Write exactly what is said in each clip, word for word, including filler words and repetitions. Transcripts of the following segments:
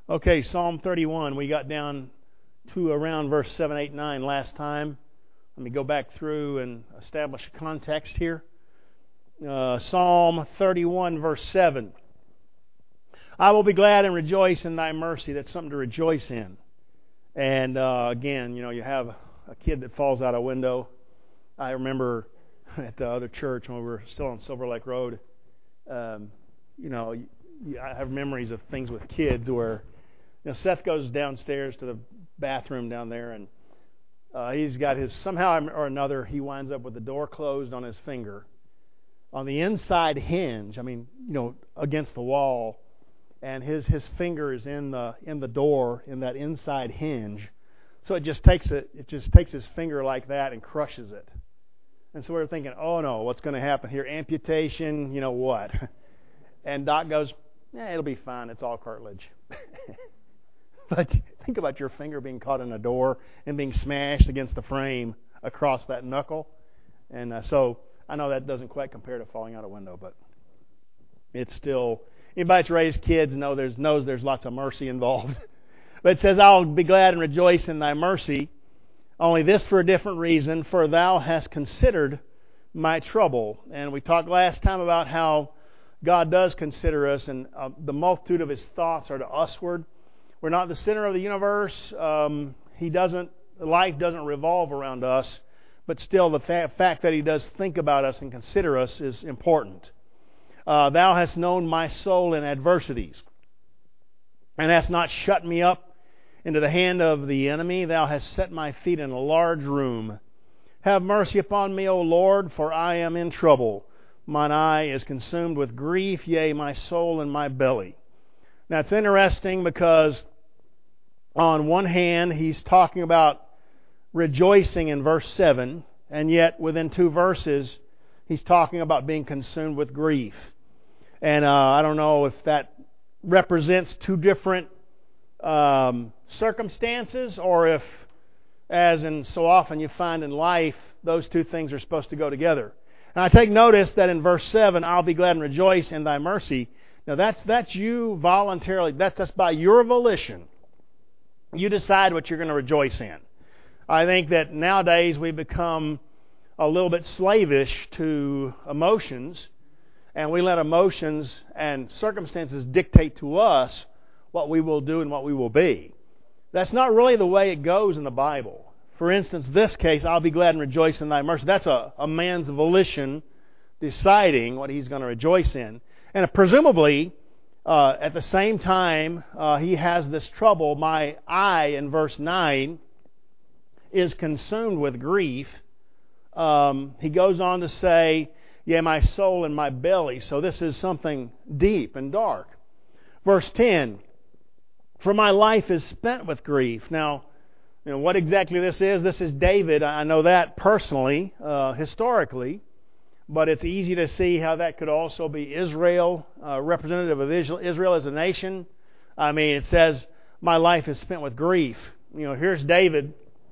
Okay, Psalm thirty-one. We got down to around verse seven, eight, nine last time. Let me go back through and establish a context here. Uh, Psalm thirty-one, verse seven. I will be glad and rejoice in thy mercy. That's something to rejoice in. And uh, again, you know, you have a kid that falls out a window. I remember at the other church when we were still on Silver Lake Road, um, you know, I have memories of things with kids where, you know, Seth goes downstairs to the bathroom down there, and uh, he's got his, somehow or another, he winds up with the door closed on his finger. On the inside hinge, I mean, you know, against the wall, and his, his finger is in the in the door in that inside hinge. So it just takes it, it just takes his finger like that and crushes it. And so we were thinking, oh no, what's going to happen here? Amputation, you know what? And Doc goes, yeah, it'll be fine. It's all cartilage. But think about your finger being caught in a door and being smashed against the frame across that knuckle. And uh, so I know that doesn't quite compare to falling out a window, but it's still, anybody that's raised kids know there's, knows there's lots of mercy involved. But it says, I'll be glad and rejoice in thy mercy, only this for a different reason, for thou hast considered my trouble. And we talked last time about how God does consider us, and uh, the multitude of His thoughts are to usward. We're not the center of the universe. Um, he doesn't. Life doesn't revolve around us, but still, the fa- fact that He does think about us and consider us is important. Uh, thou hast known my soul in adversities, and hast not shut me up into the hand of the enemy. Thou hast set my feet in a large room. Have mercy upon me, O Lord, for I am in trouble. Mine eye is consumed with grief, yea, my soul in my belly. Now, it's interesting because on one hand, he's talking about rejoicing in verse seven, and yet within two verses, he's talking about being consumed with grief. And uh, I don't know if that represents two different um, circumstances, or if, as in so often you find in life, those two things are supposed to go together. And I take notice that in verse seven, I'll be glad and rejoice in thy mercy. Now that's that's you voluntarily, that's, that's by your volition. You decide what you're going to rejoice in. I think that nowadays we become a little bit slavish to emotions, and we let emotions and circumstances dictate to us what we will do and what we will be. That's not really the way it goes in the Bible. For instance, this case, I'll be glad and rejoice in thy mercy. That's a, a man's volition deciding what he's going to rejoice in. And presumably, uh, at the same time, uh, he has this trouble. My eye, in verse nine, is consumed with grief. Um, he goes on to say, yea, my soul in my belly. So this is something deep and dark. Verse ten, for my life is spent with grief. Now, you know, what exactly this is, this is David. I know that personally, uh, historically, but it's easy to see how that could also be Israel, uh, representative of Israel as a nation. I mean, it says, my life is spent with grief. You know, here's David.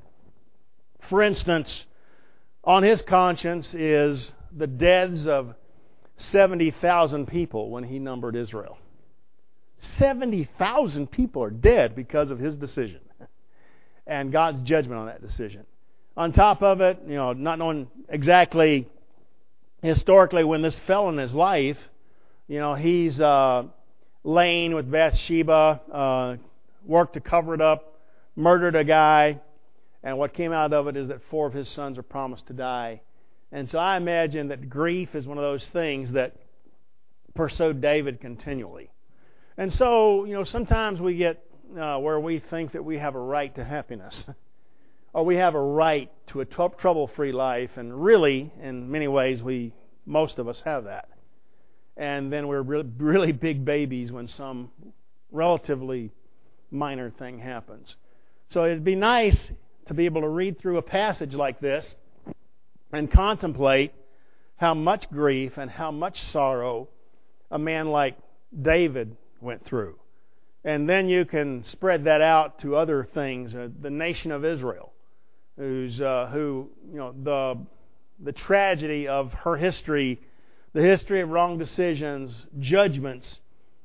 For instance, on his conscience is the deaths of seventy thousand people when he numbered Israel. seventy thousand people are dead because of his decision. And God's judgment on that decision. On top of it, you know, not knowing exactly historically when this fell in his life, you know, he's uh, laying with Bathsheba, uh, worked to cover it up, murdered a guy, and what came out of it is that four of his sons are promised to die. And so I imagine that grief is one of those things that pursued David continually. And so, you know, sometimes we get Uh, where we think that we have a right to happiness, or we have a right to a t- trouble-free life, and really, in many ways, we most of us have that. And then we're really, really big babies when some relatively minor thing happens. So it'd be nice to be able to read through a passage like this and contemplate how much grief and how much sorrow a man like David went through. And then you can spread that out to other things. Uh, the nation of Israel, who's uh, who you know the the tragedy of her history, the history of wrong decisions, judgments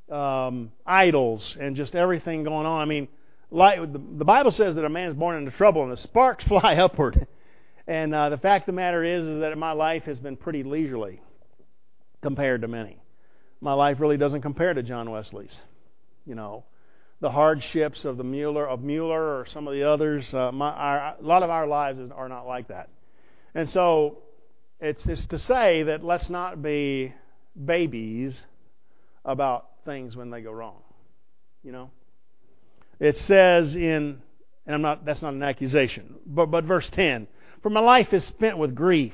um, idols, and just everything going on. I mean, like, the, the Bible says that a man is born into trouble and the sparks fly upward. And uh, the fact of the matter is, is that my life has been pretty leisurely compared to many. My life really doesn't compare to John Wesley's. You know, the hardships of the Mueller, of Mueller or some of the others, uh, my, our, a lot of our lives are not like that. And so it's, it's to say that let's not be babies about things when they go wrong. You know, it says in, and I'm not, that's not an accusation, but but verse ten, for my life is spent with grief.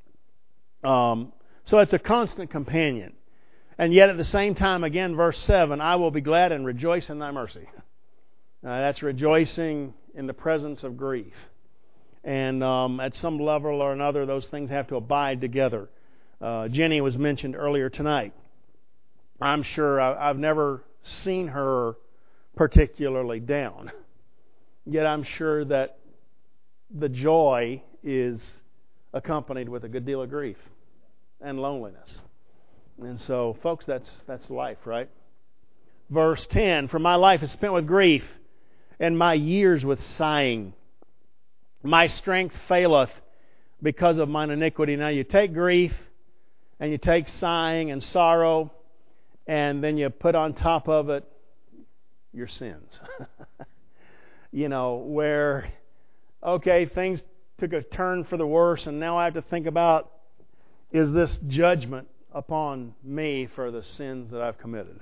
Um, so it's a constant companion. And yet at the same time, again, verse seven, I will be glad and rejoice in thy mercy. Uh, that's rejoicing in the presence of grief. And um, at some level or another, those things have to abide together. Uh, Jenny was mentioned earlier tonight. I'm sure I, I've never seen her particularly down. Yet I'm sure that the joy is accompanied with a good deal of grief and loneliness. And so, folks, that's that's life, right? Verse ten, for my life is spent with grief, and my years with sighing. My strength faileth because of mine iniquity. Now you take grief, and you take sighing and sorrow, and then you put on top of it your sins. You know, where, okay, things took a turn for the worse, and now I have to think about, is this judgment upon me for the sins that I've committed?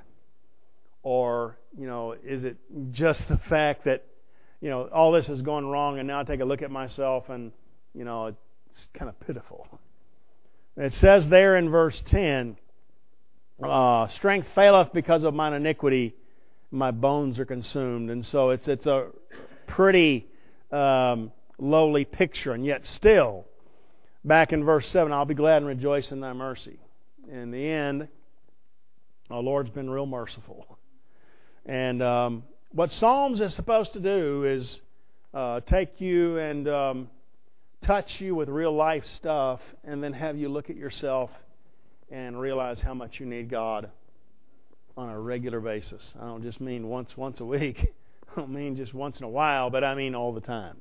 Or, you know, is it just the fact that, you know, all this has gone wrong and now I take a look at myself and, you know, it's kind of pitiful. It says there in verse ten, uh, strength faileth because of mine iniquity, my bones are consumed. And so it's it's a pretty um, lowly picture, and yet still, back in verse seven, I'll be glad and rejoice in thy mercy. In the end, our Lord's been real merciful. And um, what Psalms is supposed to do is uh, take you and um, touch you with real life stuff, and then have you look at yourself and realize how much you need God on a regular basis. I don't just mean once once a week. I don't mean just once in a while, but I mean all the time.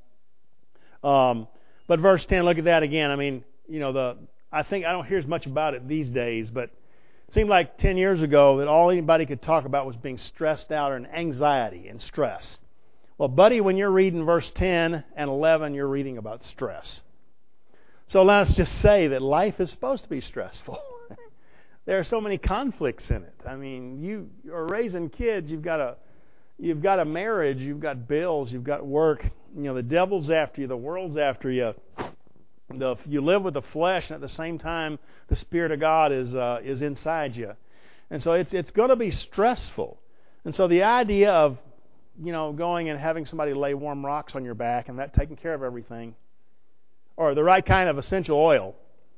Um, but verse ten, look at that again. I mean, you know, the I think I don't hear as much about it these days, but it seemed like ten years ago that all anybody could talk about was being stressed out and anxiety and stress. Well, buddy, when you're reading verse ten and eleven, you're reading about stress. So let's just say that life is supposed to be stressful. There are so many conflicts in it. I mean, you are raising kids, you've got a you've got a marriage, you've got bills, you've got work. You know, the devil's after you, the world's after you. The, you live with the flesh, and at the same time, the Spirit of God is uh, is inside you, and so it's it's going to be stressful. And so the idea of, you know, going and having somebody lay warm rocks on your back and that taking care of everything, or the right kind of essential oil,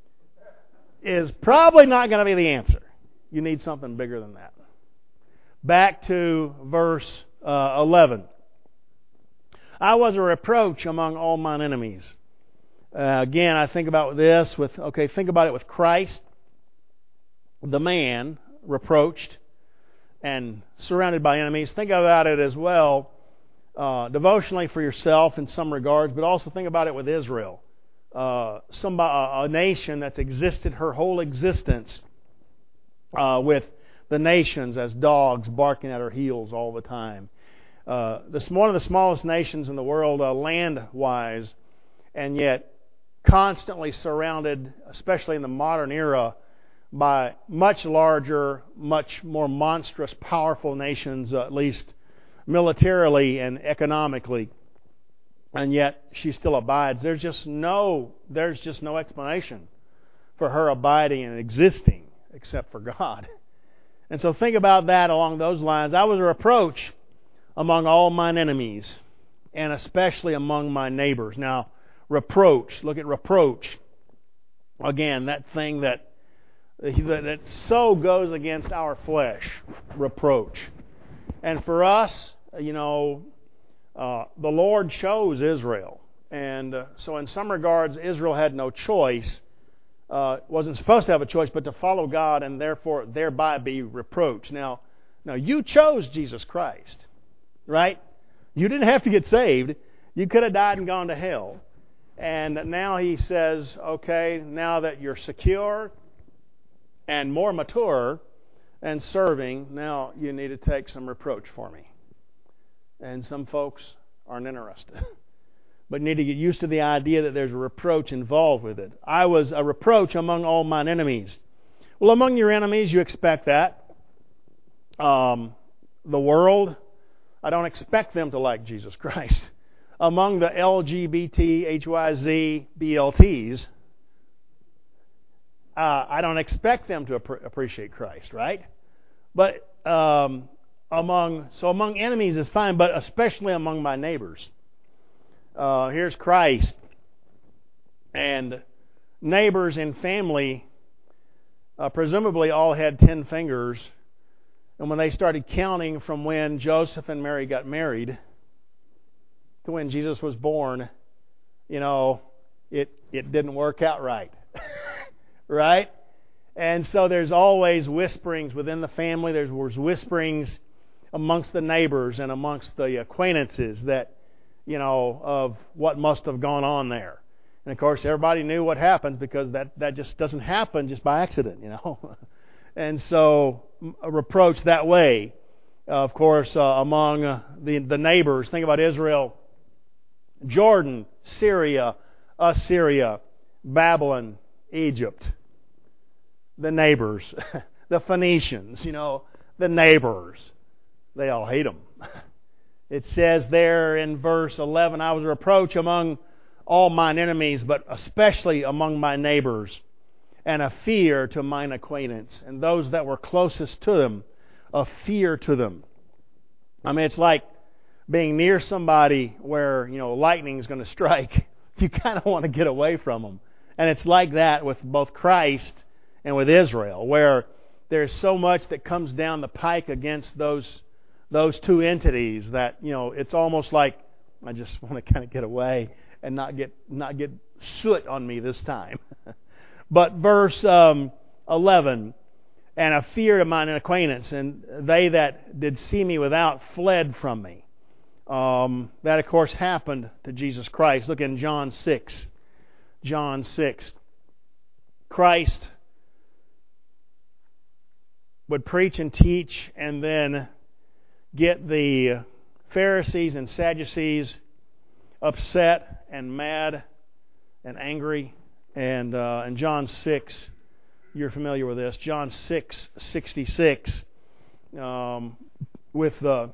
is probably not going to be the answer. You need something bigger than that. Back to verse uh, eleven. I was a reproach among all mine enemies. Uh, again, I think about this with, okay, think about it with Christ, the man, reproached and surrounded by enemies. Think about it as well, uh, devotionally for yourself in some regards, but also think about it with Israel. Uh, somebody, a nation that's existed her whole existence uh, with the nations as dogs barking at her heels all the time. Uh, this one of the smallest nations in the world, uh, land-wise, and yet constantly surrounded, especially in the modern era, by much larger, much more monstrous, powerful nations, uh, at least militarily and economically. And yet she still abides. There's just no, there's just no explanation for her abiding and existing except for God. And so think about that along those lines. I was a reproach among all mine enemies, and especially among my neighbors. Now, reproach. Look at reproach. Again, that thing that that so goes against our flesh. Reproach. And for us, you know, uh, the Lord chose Israel. And uh, so in some regards, Israel had no choice. Uh, wasn't supposed to have a choice but to follow God and therefore thereby be reproached. Now, Now, you chose Jesus Christ, right? You didn't have to get saved. You could have died and gone to hell. And now he says, okay, now that you're secure and more mature and serving, now you need to take some reproach for me. And some folks aren't interested. But you need to get used to the idea that there's a reproach involved with it. I was a reproach among all mine enemies. Well, among your enemies, you expect that. Um, the world, I don't expect them to like Jesus Christ. Among the L G B T, H Y Z, B L Ts, uh, I don't expect them to ap- appreciate Christ, right? But um, among so among enemies is fine, but especially among my neighbors. Uh, here's Christ, and neighbors and family uh, presumably all had ten fingers, and when they started counting from when Joseph and Mary got married to when Jesus was born, you know, it it didn't work out right. Right? And so there's always whisperings within the family. There's whisperings amongst the neighbors and amongst the acquaintances that, you know, of what must have gone on there. And of course, everybody knew what happened because that, that just doesn't happen just by accident, you know. And so a reproach that way, of course, uh, among uh, the, the neighbors. Think about Israel. Jordan, Syria, Assyria, Babylon, Egypt, the neighbors, the Phoenicians, you know, the neighbors, they all hate them. It says there in verse eleven, I was a reproach among all mine enemies, but especially among my neighbors, and a fear to mine acquaintance, and those that were closest to them, a fear to them. I mean, it's like being near somebody where, you know, lightning is going to strike. You kind of want to get away from them. And it's like that with both Christ and with Israel, where there's so much that comes down the pike against those those two entities that, you know, it's almost like I just want to kind of get away and not get not get soot on me this time. But verse um, eleven, and a fear to mine acquaintance, and they that did see me without fled from me. Um, that, of course, happened to Jesus Christ. Look in John six. John six. Christ would preach and teach and then get the Pharisees and Sadducees upset and mad and angry. And uh, in John six, you're familiar with this, John six sixty-six, um, with the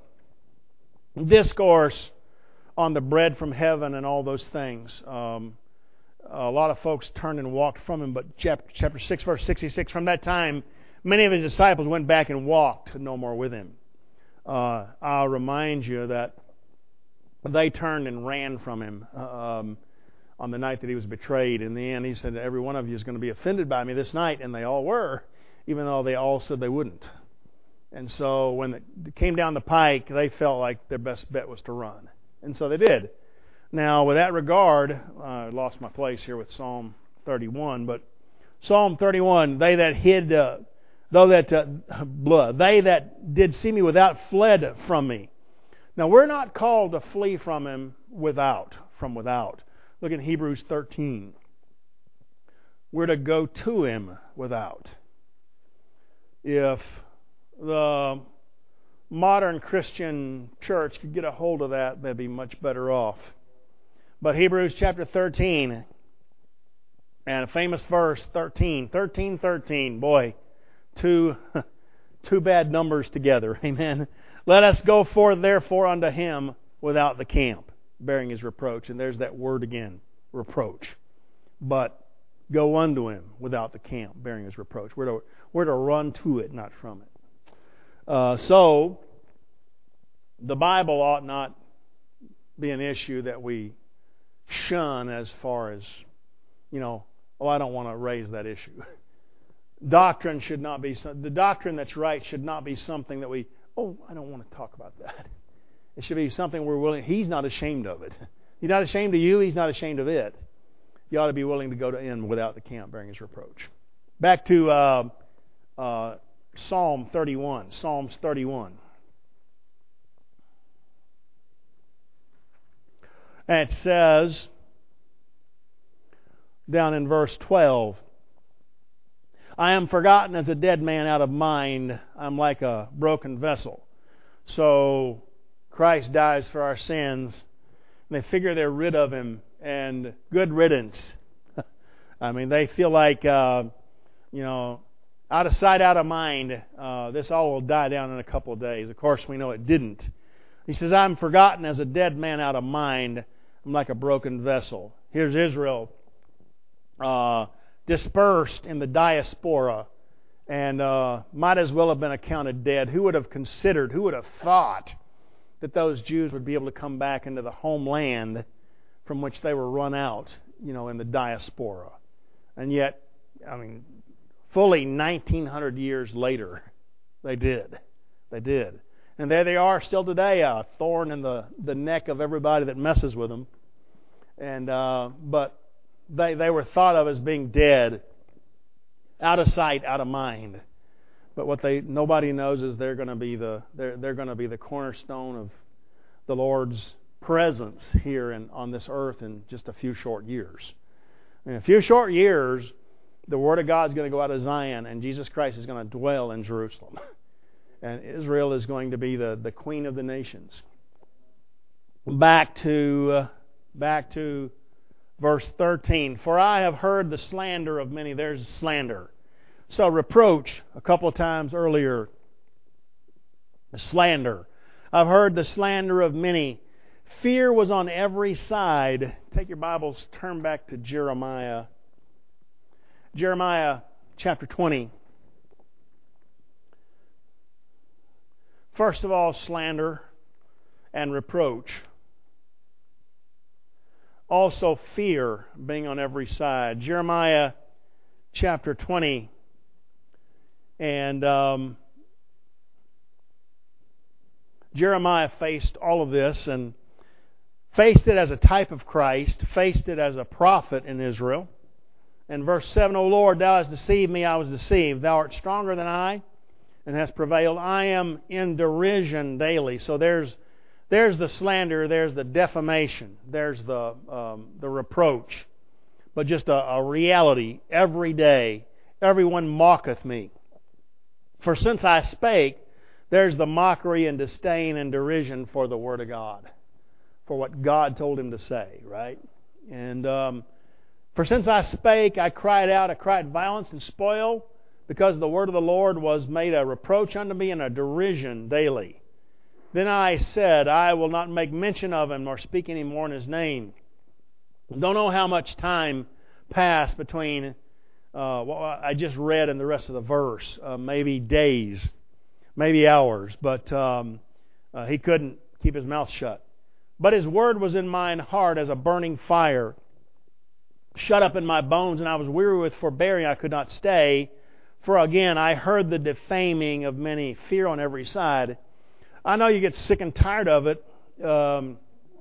discourse on the bread from heaven and all those things. Um, a lot of folks turned and walked from him, but chapter, chapter six, verse sixty-six, from that time, many of his disciples went back and walked no more with him. Uh, I'll remind you that they turned and ran from him um, on the night that he was betrayed. In the end, he said, every one of you is going to be offended by me this night, and they all were, even though they all said they wouldn't. And so when it came down the pike, they felt like their best bet was to run. And so they did. Now, with that regard, uh, I lost my place here with Psalm thirty-one, but Psalm thirty-one, they that hid, uh, though that, uh, blah, they that did see me without fled from me. Now, we're not called to flee from him without, from without. Look in Hebrews thirteen. We're to go to him without. If the modern Christian church could get a hold of that, they'd be much better off. But Hebrews chapter thirteen, and a famous verse, thirteen, thirteen, thirteen, boy, two, two bad numbers together, amen. Let us go forth therefore unto him without the camp, bearing his reproach. And there's that word again, reproach. But go unto him without the camp, bearing his reproach. We're to, we're to run to it, not from it. Uh, so, the Bible ought not be an issue that we shun as far as, you know, oh, I don't want to raise that issue. Doctrine should not be, the doctrine that's right should not be something that we, oh, I don't want to talk about that. It should be something we're willing, he's not ashamed of it. He's not ashamed of you, he's not ashamed of it. You ought to be willing to go to him without the camp, bearing his reproach. Back to uh, uh, Psalm thirty-one. Psalms thirty-one. And it says, down in verse twelve, I am forgotten as a dead man out of mind. I'm like a broken vessel. So Christ dies for our sins. And they figure they're rid of Him. And good riddance. I mean, they feel like, uh, you know, out of sight, out of mind. Uh, this all will die down in a couple of days. Of course, we know it didn't. He says, I'm forgotten as a dead man out of mind. I'm like a broken vessel. Here's Israel. Uh, dispersed in the diaspora, and uh, might as well have been accounted dead. Who would have considered, who would have thought that those Jews would be able to come back into the homeland from which they were run out, you know, in the diaspora? And yet, I mean, fully nineteen hundred years later, they did. They did. And there they are still today, a thorn in the, the neck of everybody that messes with them. And uh, but They they were thought of as being dead, out of sight, out of mind. But what they nobody knows is they're going to be the they're they're going to be the cornerstone of the Lord's presence here in, on this earth in just a few short years. In a few short years, the Word of God is going to go out of Zion, and Jesus Christ is going to dwell in Jerusalem, and Israel is going to be the, the queen of the nations. Back to uh, back to. Verse thirteen, for I have heard the slander of many. There's slander. So reproach, a couple of times earlier. Slander. I've heard the slander of many. Fear was on every side. Take your Bibles, turn back to Jeremiah. Jeremiah chapter twenty. First of all, slander and reproach. Also fear being on every side. Jeremiah chapter twenty. And um, Jeremiah faced all of this and faced it as a type of Christ, faced it as a prophet in Israel. In verse seven, O Lord, Thou hast deceived me, I was deceived. Thou art stronger than I and hast prevailed. I am in derision daily. So there's There's the slander, there's the defamation, there's the um, the reproach. But just a, a reality, every day, everyone mocketh me. For since I spake, there's the mockery and disdain and derision for the Word of God, for what God told him to say, right? And um, for since I spake, I cried out, I cried violence and spoil, because the Word of the Lord was made a reproach unto me and a derision daily. Then I said, I will not make mention of him nor speak any more in his name. Don't know how much time passed between uh, what I just read and the rest of the verse. Uh, maybe days, maybe hours. But um, uh, he couldn't keep his mouth shut. But his word was in mine heart as a burning fire, shut up in my bones, and I was weary with forbearing. I could not stay. For again, I heard the defaming of many, fear on every side. I know you get sick and tired of it, um,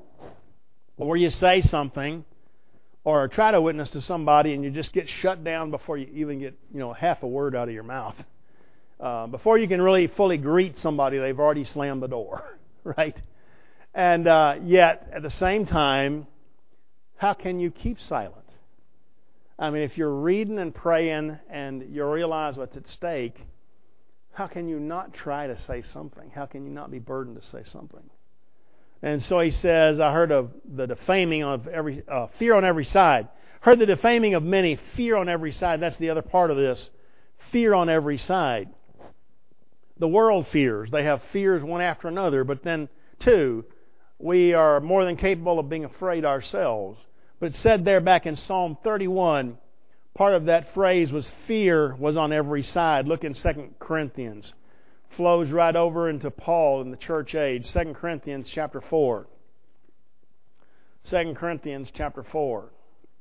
or you say something, or try to witness to somebody, and you just get shut down before you even get, you know, half a word out of your mouth. Uh, before you can really fully greet somebody, they've already slammed the door, right? And uh, yet, at the same time, how can you keep silent? I mean, if you're reading and praying and you realize what's at stake, how can you not try to say something? How can you not be burdened to say something? And so he says, I heard of the defaming of every, uh, fear on every side. Heard the defaming of many, fear on every side. That's the other part of this. Fear on every side. The world fears. They have fears one after another. But then, two, we are more than capable of being afraid ourselves. But it said there back in Psalm thirty-one, part of that phrase was fear was on every side. Look in Second Corinthians. Flows right over into Paul in the church age. Second Corinthians chapter four. Second Corinthians chapter four.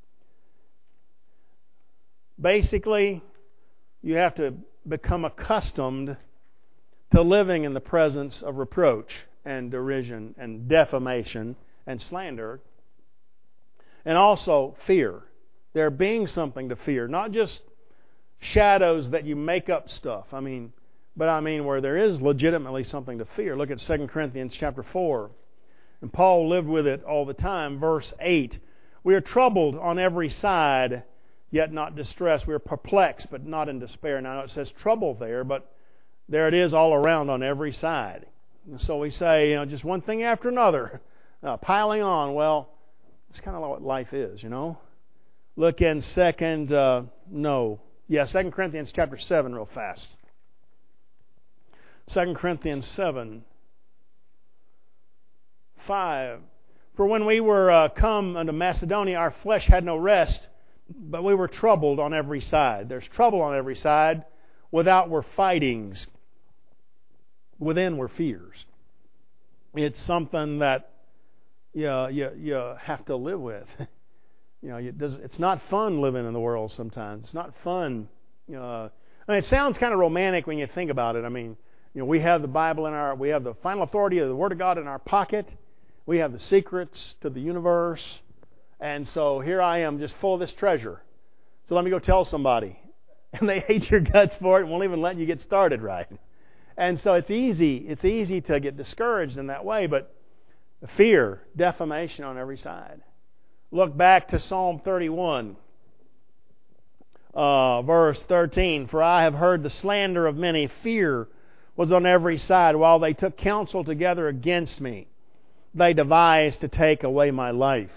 Basically, you have to become accustomed to living in the presence of reproach and derision and defamation and slander. And also fear. There being something to fear. Not just shadows that you make up stuff. I mean, but I mean where there is legitimately something to fear. Look at Second Corinthians chapter four. And Paul lived with it all the time. Verse eight. We are troubled on every side, yet not distressed. We are perplexed, but not in despair. Now it says trouble there, but there it is all around on every side. And so we say, you know, just one thing after another, uh, piling on. Well, it's kind of like what life is, you know. Look in second, uh, no, yeah, Second Corinthians chapter seven, real fast. Second Corinthians seven, five. For when we were uh, come unto Macedonia, our flesh had no rest, but we were troubled on every side. There's trouble on every side. Without were fightings. Within were fears. It's something that you, you, you have to live with. You know, it does, it's not fun living in the world sometimes. It's not fun. Uh, I mean, it sounds kind of romantic when you think about it. I mean, you know, we have the Bible in our, we have the final authority of the Word of God in our pocket. We have the secrets to the universe. And so here I am just full of this treasure. So let me go tell somebody. And they hate your guts for it and won't even let you get started right. And so it's easy. It's easy to get discouraged in that way. But fear, defamation on every side. Look back to Psalm thirty-one, uh, verse thirteen. For I have heard the slander of many. Fear was on every side. While they took counsel together against me, they devised to take away my life.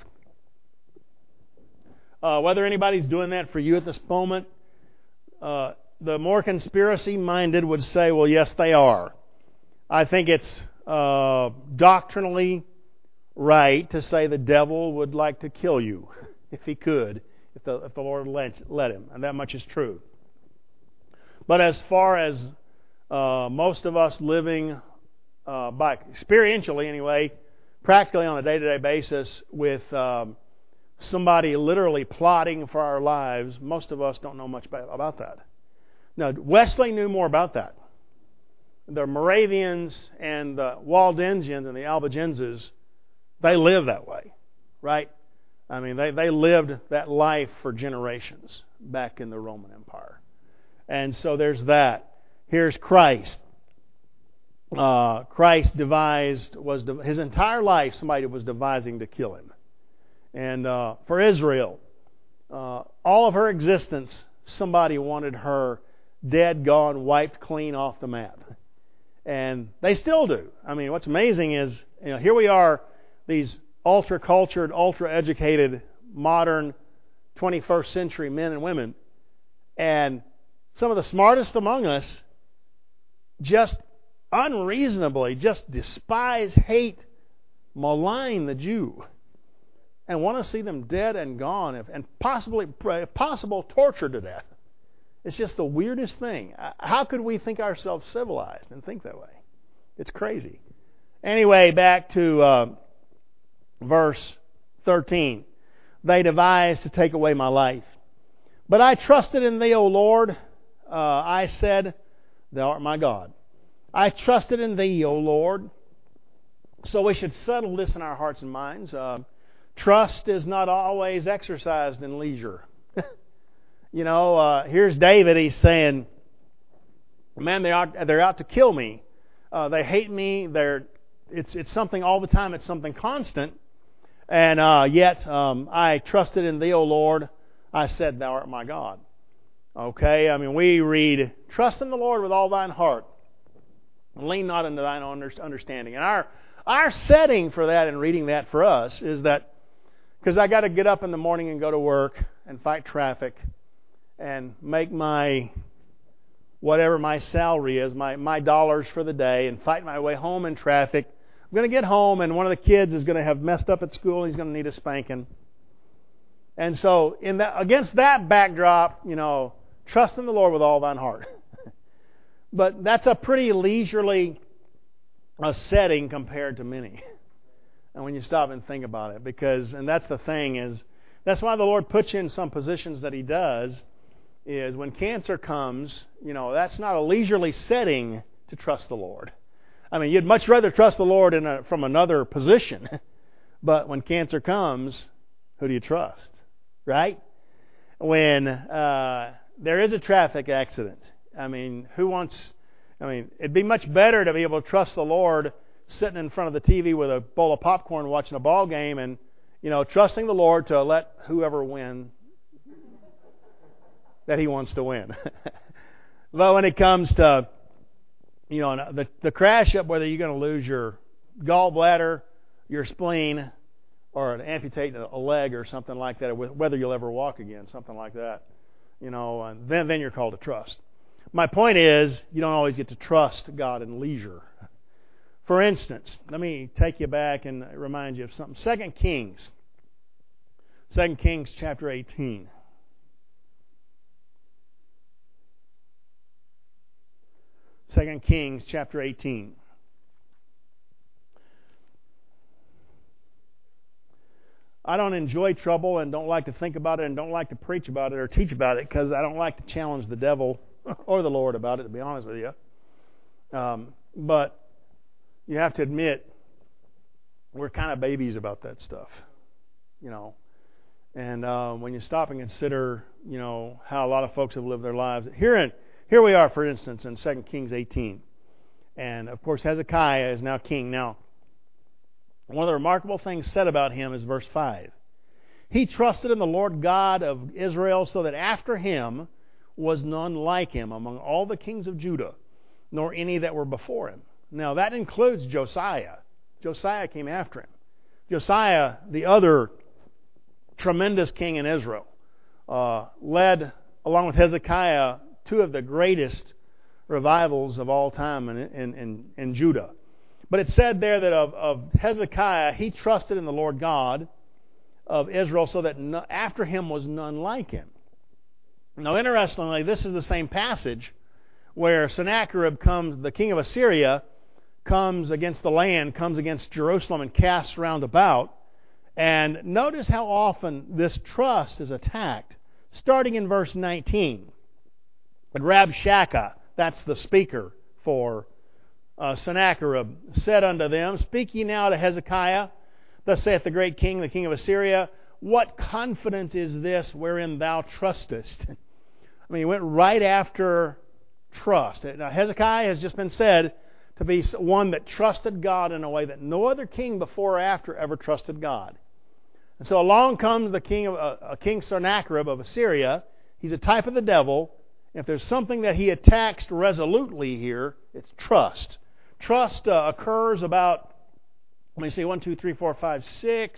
Uh, whether anybody's doing that for you at this moment, uh, the more conspiracy-minded would say, well, yes, they are. I think it's uh, doctrinally right to say the devil would like to kill you if he could, if the, if the Lord let, let him. And that much is true. But as far as uh, most of us living uh, by experientially anyway, practically on a day-to-day basis with um, somebody literally plotting for our lives, most of us don't know much about that. Now, Wesley knew more about that. The Moravians and the Waldensians and the Albigenses, they live that way, right? I mean, they, they lived that life for generations back in the Roman Empire. And so there's that. Here's Christ. Uh, Christ devised, was his entire life somebody was devising to kill him. And uh, for Israel, uh, all of her existence, somebody wanted her dead, gone, wiped clean off the map. And they still do. I mean, what's amazing is, you know, here we are, these ultra-cultured, ultra-educated, modern twenty-first century men and women, and some of the smartest among us just unreasonably just despise, hate, malign the Jew and want to see them dead and gone and possibly, if possible, tortured to death. It's just the weirdest thing. How could we think ourselves civilized and think that way? It's crazy. Anyway, back to uh, verse thirteen. They devised to take away my life. But I trusted in Thee, O Lord. Uh, I said, Thou art my God. I trusted in Thee, O Lord. So we should settle this in our hearts and minds. Uh, trust is not always exercised in leisure. You know, uh, here's David. He's saying, man, they're out, they're out to kill me. Uh, they hate me. They're it's it's something all the time. It's something constant. And uh, yet um, I trusted in Thee, O Lord. I said, Thou art my God. Okay, I mean, we read, trust in the Lord with all thine heart, and lean not into thine own understanding. And our our setting for that and reading that for us is that, because I got to get up in the morning and go to work and fight traffic and make my, whatever my salary is, my, my dollars for the day, and fight my way home in traffic. I'm going to get home, and one of the kids is going to have messed up at school. He's going to need a spanking. And so, in that, against that backdrop, you know, trust in the Lord with all thine heart. But that's a pretty leisurely a setting compared to many. And when you stop and think about it, because, and that's the thing is, that's why the Lord puts you in some positions that He does, is when cancer comes, you know, that's not a leisurely setting to trust the Lord. I mean, you'd much rather trust the Lord in a, from another position. But when cancer comes, who do you trust? Right? When uh, there is a traffic accident, I mean, who wants, I mean, it'd be much better to be able to trust the Lord sitting in front of the T V with a bowl of popcorn watching a ball game and, you know, trusting the Lord to let whoever win that He wants to win. But when it comes to, you know, the, the crash up, whether you're going to lose your gallbladder, your spleen, or amputate a leg or something like that, or whether you'll ever walk again, something like that, you know, and then, then you're called to trust. My point is, you don't always get to trust God in leisure. For instance, let me take you back and remind you of something. Second Kings. Second Kings chapter eighteen. Second Kings chapter eighteen. I don't enjoy trouble and don't like to think about it and don't like to preach about it or teach about it because I don't like to challenge the devil or the Lord about it, to be honest with you. Um, but you have to admit, we're kind of babies about that stuff, you know. And uh, when you stop and consider, you know, how a lot of folks have lived their lives. Here, in, here we are, for instance, in Second Kings eighteen. And, of course, Hezekiah is now king. Now, one of the remarkable things said about him is verse five. He trusted in the Lord God of Israel, so that after him was none like him among all the kings of Judah, nor any that were before him. Now, that includes Josiah. Josiah came after him. Josiah, the other tremendous king in Israel, uh, led, along with Hezekiah, two of the greatest revivals of all time in, in, in, in Judah. But it said there that of, of Hezekiah, he trusted in the Lord God of Israel, so that no, after him was none like him. Now, interestingly, this is the same passage where Sennacherib comes, the king of Assyria, comes against the land, comes against Jerusalem and casts round about. And notice how often this trust is attacked. Starting in verse nineteen. But Rabshakeh, that's the speaker for uh, Sennacherib, said unto them, Speak ye now to Hezekiah, thus saith the great king, the king of Assyria, what confidence is this wherein thou trustest? I mean, he went right after trust. Now, Hezekiah has just been said to be one that trusted God in a way that no other king before or after ever trusted God. And so along comes the king of uh, King Sennacherib of Assyria. He's a type of the devil. If there's something that he attacks resolutely here, it's trust. Trust uh, occurs about, let me see, one, two, three, four, five, six,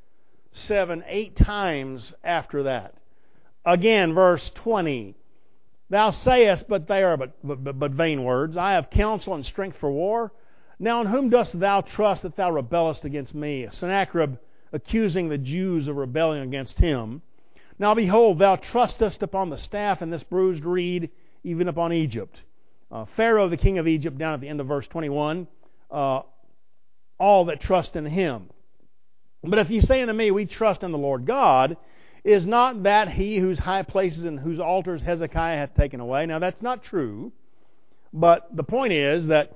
seven, eight times after that. Again, verse twenty. Thou sayest, but they are but, but, but vain words. I have counsel and strength for war. Now in whom dost thou trust that thou rebellest against me? Sennacherib accusing the Jews of rebelling against him. Now behold, thou trustest upon the staff and this bruised reed, even upon Egypt. Uh, Pharaoh, the king of Egypt, down at the end of verse twenty-one, uh, all that trust in him. But if ye say unto me, we trust in the Lord God, is not that he whose high places and whose altars Hezekiah hath taken away? Now that's not true, but the point is that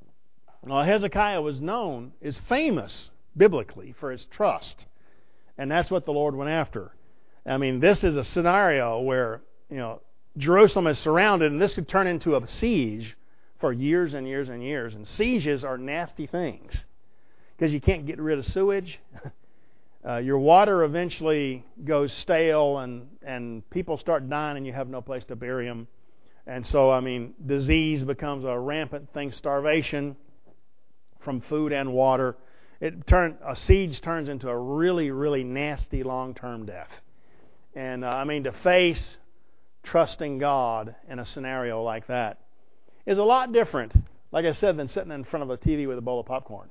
uh, Hezekiah was known, is famous biblically for his trust, and that's what the Lord went after. I mean, this is a scenario where, you know, Jerusalem is surrounded, and this could turn into a siege for years and years and years. And sieges are nasty things because you can't get rid of sewage. Uh, your water eventually goes stale, and, and people start dying, and you have no place to bury them. And so, I mean, disease becomes a rampant thing, starvation from food and water. It turn, a siege turns into a really, really nasty long-term death. And, uh, I mean, to face trusting God in a scenario like that is a lot different, like I said, than sitting in front of a T V with a bowl of popcorn.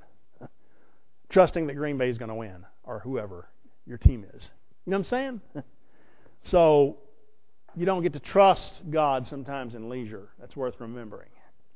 Trusting that Green Bay is going to win, or whoever your team is. You know what I'm saying? So, you don't get to trust God sometimes in leisure. That's worth remembering.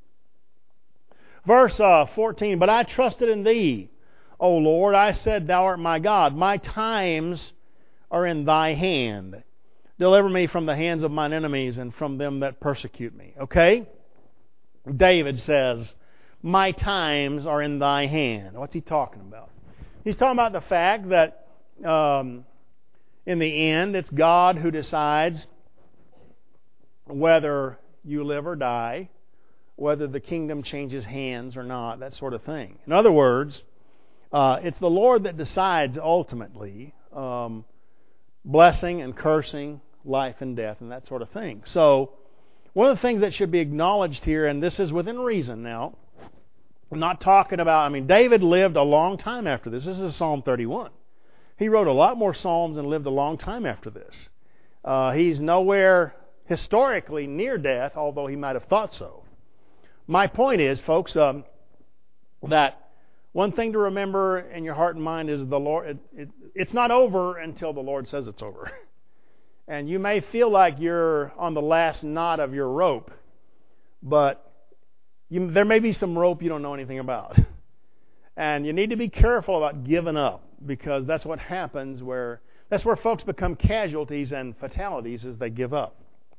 Verse uh, fourteen, But I trusted in Thee, O Lord. I said, Thou art my God. My times are in Thy hand. Deliver me from the hands of mine enemies and from them that persecute me. Okay? David says, My times are in Thy hand. What's he talking about? He's talking about the fact that um, in the end, it's God who decides whether you live or die, whether the kingdom changes hands or not, that sort of thing. In other words, uh, it's the Lord that decides ultimately um, blessing and cursing, life and death, and that sort of thing. So, one of the things that should be acknowledged here, and this is within reason now, I'm not talking about, I mean, David lived a long time after this. This is Psalm thirty-one. He wrote a lot more Psalms and lived a long time after this. Uh, he's nowhere historically near death, although he might have thought so. My point is, folks, um, that one thing to remember in your heart and mind is the Lord. It, it, it's not over until the Lord says it's over. And you may feel like you're on the last knot of your rope, but you, there may be some rope you don't know anything about. And you need to be careful about giving up, because that's what happens where, that's where folks become casualties and fatalities as they give up.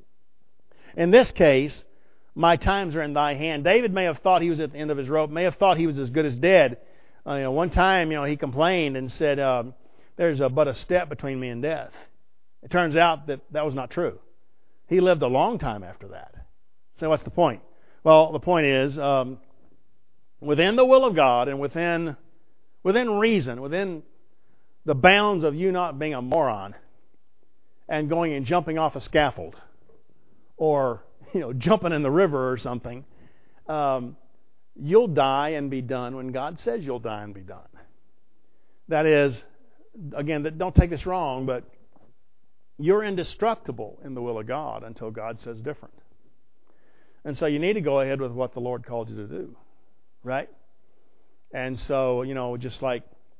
In this case, my times are in thy hand. David may have thought he was at the end of his rope, may have thought he was as good as dead. Uh, you know, one time, you know, he complained and said, uh, there's a, but a step between me and death. It turns out that that was not true. He lived a long time after that. So what's the point? Well, the point is, um, within the will of God and within within reason, within the bounds of you not being a moron and going and jumping off a scaffold or, you know, jumping in the river or something, um, you'll die and be done when God says you'll die and be done. That is, again, don't take this wrong, but you're indestructible in the will of God until God says different. And so you need to go ahead with what the Lord called you to do. Right? And so, you know, just like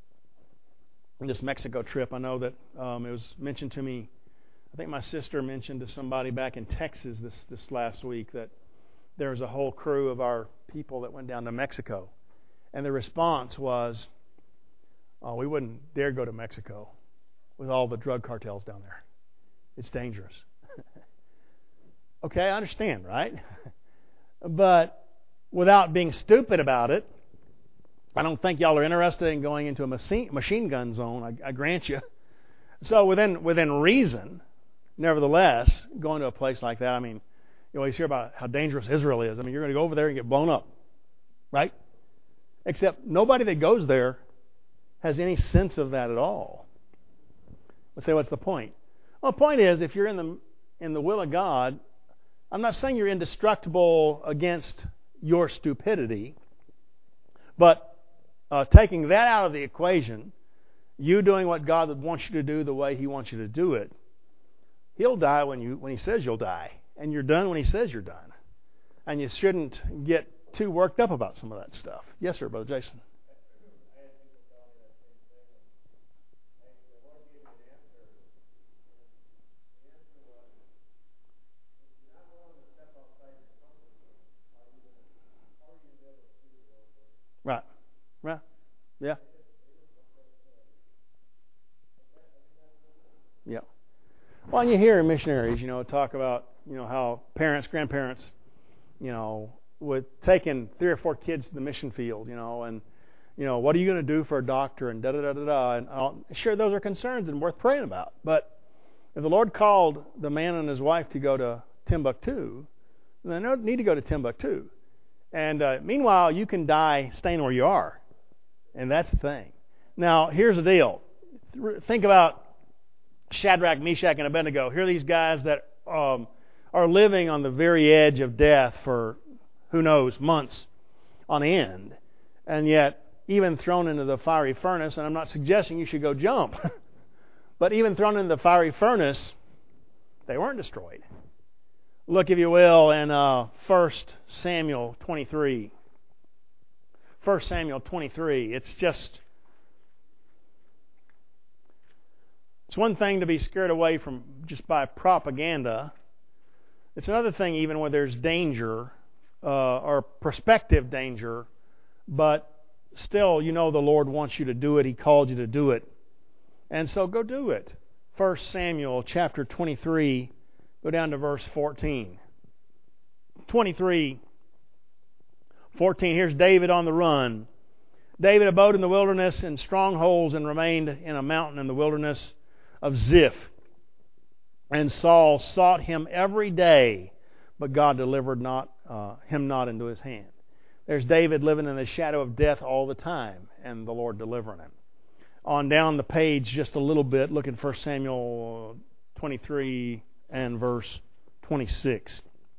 in this Mexico trip, I know that um, it was mentioned to me, I think my sister mentioned to somebody back in Texas this, this last week that there was a whole crew of our people that went down to Mexico. And the response was, oh, we wouldn't dare go to Mexico with all the drug cartels down there. It's dangerous. Okay, I understand, right? But without being stupid about it, I don't think y'all are interested in going into a machine, machine gun zone, I, I grant you. So within within reason, nevertheless, going to a place like that, I mean, you always hear about how dangerous Israel is. I mean, you're going to go over there and get blown up, right? Except nobody that goes there has any sense of that at all. Let's say, what's the point? Well, the point is, if you're in the in the will of God, I'm not saying you're indestructible against your stupidity, but uh, taking that out of the equation, you doing what God wants you to do the way He wants you to do it, He'll die when you when He says you'll die, and you're done when He says you're done. And you shouldn't get too worked up about some of that stuff. Yes, sir, Brother Jason. Right. Right. Yeah. Yeah. Well, and you hear missionaries, you know, talk about, you know, how parents, grandparents, you know, with taking three or four kids to the mission field, you know, and, you know, what are you going to do for a doctor and da da da da da. And I'll, sure, those are concerns and worth praying about. But if the Lord called the man and his wife to go to Timbuktu, then they don't need to go to Timbuktu. And uh, meanwhile, you can die staying where you are. And that's the thing. Now, here's the deal. Think about Shadrach, Meshach, and Abednego. Here are these guys that um, are living on the very edge of death for, who knows, months on end. And yet, even thrown into the fiery furnace, and I'm not suggesting you should go jump, but even thrown into the fiery furnace, they weren't destroyed. Look, if you will, in uh, First Samuel twenty-three. First Samuel twenty-three. It's just... It's one thing to be scared away from just by propaganda. It's another thing even where there's danger uh, or prospective danger, but still you know the Lord wants you to do it. He called you to do it. And so go do it. First Samuel chapter twenty-three. Go down to verse fourteen. twenty-three, fourteen. Here's David on the run. David abode in the wilderness in strongholds and remained in a mountain in the wilderness of Ziph. And Saul sought him every day, but God delivered not uh, him not into his hand. There's David living in the shadow of death all the time, and the Lord delivering him. On down the page just a little bit, look at First Samuel twenty-three and verse twenty-six.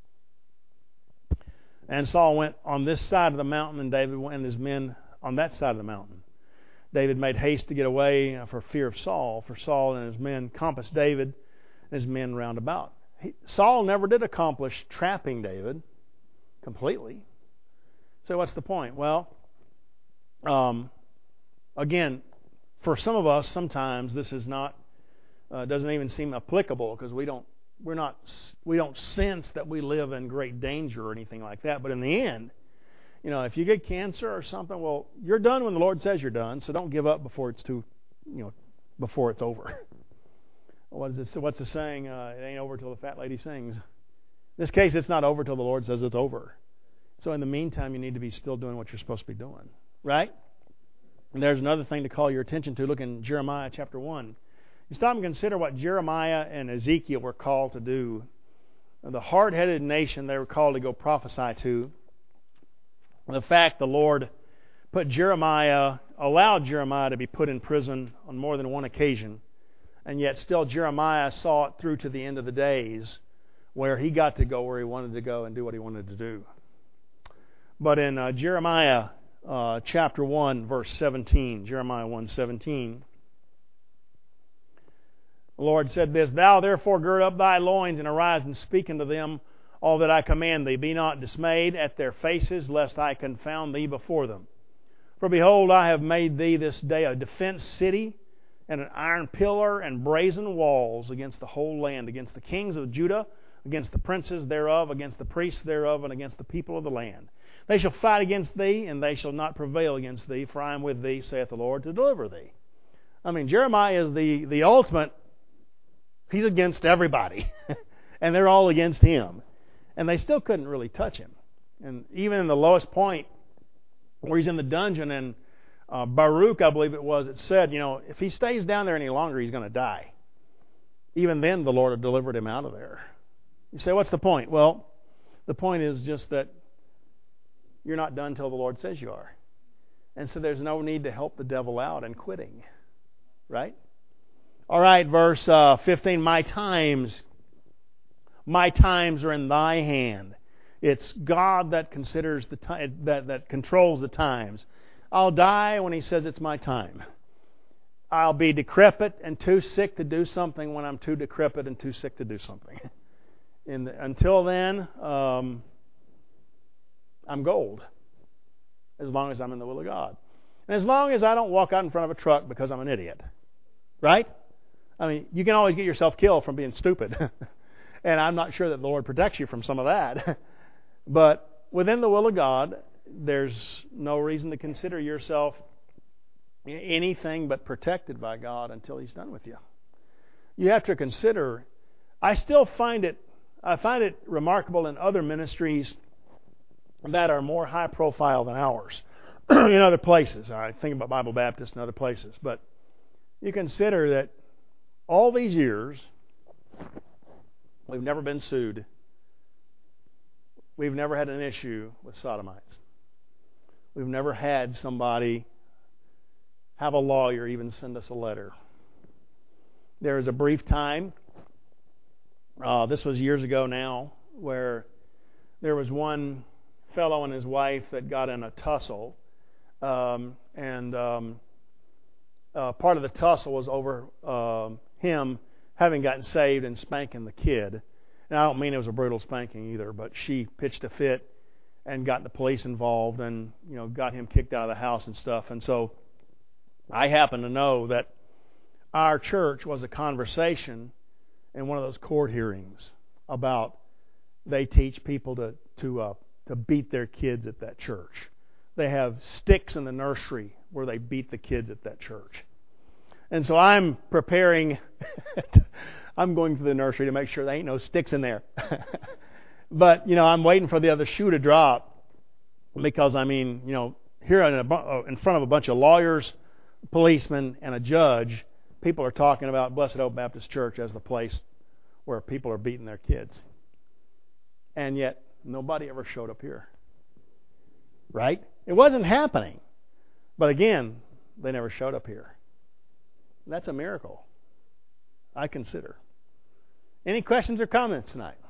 And Saul went on this side of the mountain, and David and his men on that side of the mountain. David made haste to get away for fear of Saul, for Saul and his men compassed David and his men round about. He, Saul never did accomplish trapping David completely. So what's the point? Well, um, again, for some of us, sometimes this is not uh, doesn't even seem applicable because we don't we're not we don't sense that we live in great danger or anything like that. But in the end, you know, if you get cancer or something, well, you're done when the Lord says you're done. So don't give up before it's too, you know, before it's over. What is it? What's the saying? Uh, it ain't over till the fat lady sings. In this case, it's not over till the Lord says it's over. So in the meantime, you need to be still doing what you're supposed to be doing, right? And there's another thing to call your attention to. Look in Jeremiah chapter one. You stop and consider what Jeremiah and Ezekiel were called to do. The hard-headed nation they were called to go prophesy to. The fact the Lord put Jeremiah, allowed Jeremiah to be put in prison on more than one occasion, and yet still Jeremiah saw it through to the end of the days where he got to go where he wanted to go and do what he wanted to do. But in uh, Jeremiah uh, chapter one, verse seventeen, Jeremiah one seventeen, the Lord said this, Thou therefore gird up thy loins and arise and speak unto them all that I command thee. Be not dismayed at their faces, lest I confound thee before them. For behold, I have made thee this day a defense city, and an iron pillar and brazen walls against the whole land, against the kings of Judah, against the princes thereof, against the priests thereof, and against the people of the land. They shall fight against thee, and they shall not prevail against thee, for I am with thee, saith the Lord, to deliver thee. I mean, Jeremiah is the, the ultimate, he's against everybody, and they're all against him. And they still couldn't really touch him. And even in the lowest point, where he's in the dungeon, and uh, Baruch, I believe it was, it said, you know, if he stays down there any longer, he's going to die. Even then, the Lord had delivered him out of there. You say, what's the point? Well, the point is just that you're not done till the Lord says you are. And so there's no need to help the devil out in quitting. Right? All right, verse uh, fifteen, My times, my times are in thy hand. It's God that considers the time, that, that controls the times. I'll die when he says it's my time. I'll be decrepit and too sick to do something when I'm too decrepit and too sick to do something. And until then, um, I'm gold. As long as I'm in the will of God. And as long as I don't walk out in front of a truck because I'm an idiot. Right? I mean, you can always get yourself killed from being stupid. And I'm not sure that the Lord protects you from some of that. But within the will of God, there's no reason to consider yourself anything but protected by God until He's done with you. You have to consider, I still find it, I find it remarkable in other ministries that are more high profile than ours in other places. I think about Bible Baptist and other places. But you consider that all these years, we've never been sued. We've never had an issue with sodomites. We've never had somebody have a lawyer even send us a letter. There was a brief time, uh, this was years ago now, where there was one fellow and his wife that got in a tussle. Um, and um, uh, part of the tussle was over uh, him having gotten saved and spanking the kid. And I don't mean it was a brutal spanking either, but she pitched a fit and got the police involved and, you know, got him kicked out of the house and stuff. And so I happen to know that our church was a conversation in one of those court hearings about they teach people to to uh, to beat their kids at that church. They have sticks in the nursery where they beat the kids at that church. And so I'm preparing, I'm going to the nursery to make sure there ain't no sticks in there. But, you know, I'm waiting for the other shoe to drop because, I mean, you know, here in, a, in front of a bunch of lawyers, policemen, and a judge, people are talking about Blessed Hope Baptist Church as the place where people are beating their kids. And yet, Nobody ever showed up here. Right? It wasn't happening. But again, they never showed up here. That's a miracle, I consider. Any questions or comments tonight?